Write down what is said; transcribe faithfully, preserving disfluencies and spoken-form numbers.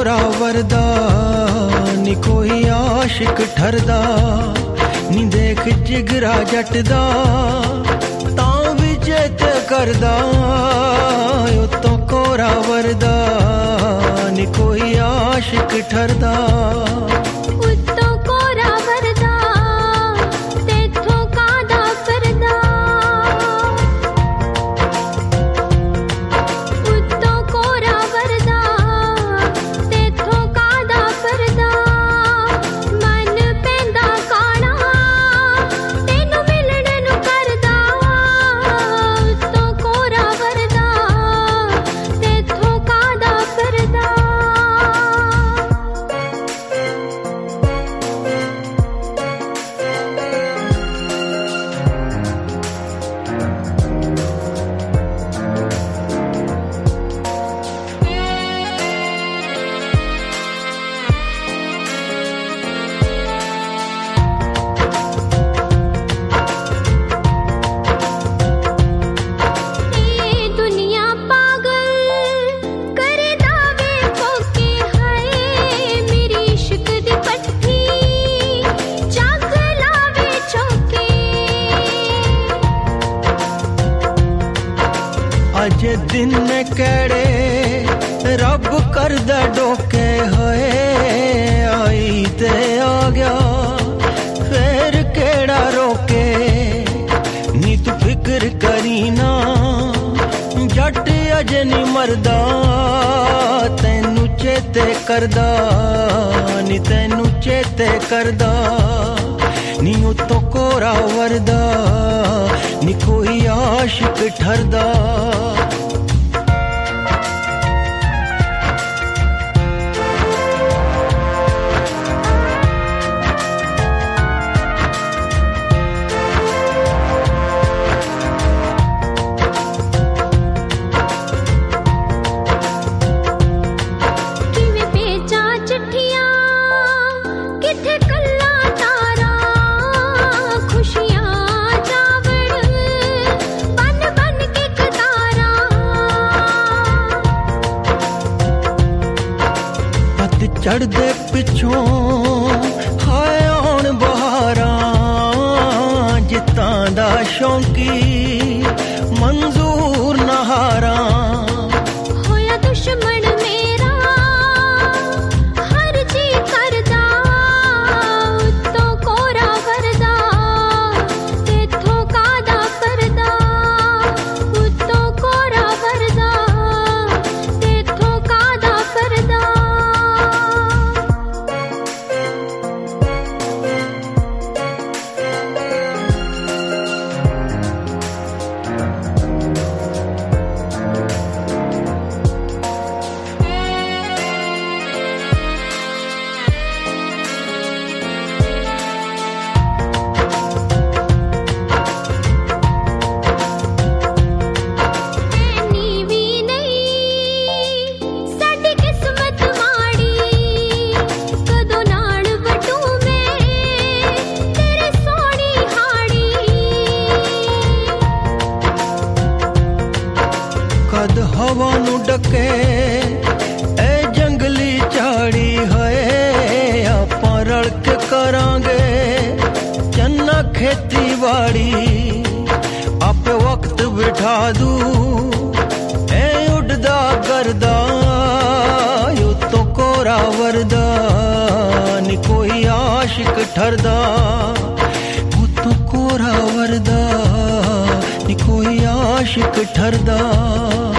कोरा वरदा नी कोई आशिक ठरदा नी देख जिगरा जटदा तां भी चेत करदा उतो कोरा वरदा नी कोई आशिक ठरदा उतो कोरा वरदा तेथों कादा करदा उतो कोरा वरदा तेथों कादा करदा मन पैंदा काला तेनू मिलण नू करदा उतो कोरा वरदा तेथों कादा करदा दुनिया पागल करे दावे कोके हाय मेरी इश्क दी पट्टी जाग लावे चौके अज दिन ने केड़े रब करदा डोके होए आई ते आ गया फिर केड़ा रोके नी तू फिक्र करी ना जट अजे नी मरदा तैनू चेते करदा नी तैनू चेते करदा नी उतो कोरा वरदा नी कोई आशिक ठरदा किवें भेजा चिट्ठियां किथे कल्ला तारा खुशियां जावड़ बन बन के कतारा पत चढ़दे पिछों हाय आउण बहारां जित्तां दा शौंकी मंजूर नहारां होया दुश्मन मेरा हर जी करदा उतो कोरा वरदा तेथों कादा करदा उतो कोरा वरदा तेथों कादा करदा ਐਨੀ ਵੀ ਨਹੀਂ ਸਾਡੀ ਕਿਸਮਤ ਮਾੜੀ ਕਦੋਂ ਨਾਲ ਵਟੂ ਮੈਂ ਤੇਰੇ ਸੋਹਣੀ ਹਾੜੀ कद हवा नू डके ए जंगली झाड़ी होए आपां रल के करांगे चन्ना खेतीबाड़ी आपे वक्त बिठा दू ए उड़दा करदा उतो कोरा वरदा नी कोई आशिक ठरदा उतो कोरा वरदा नी कोई आशिक ठरदा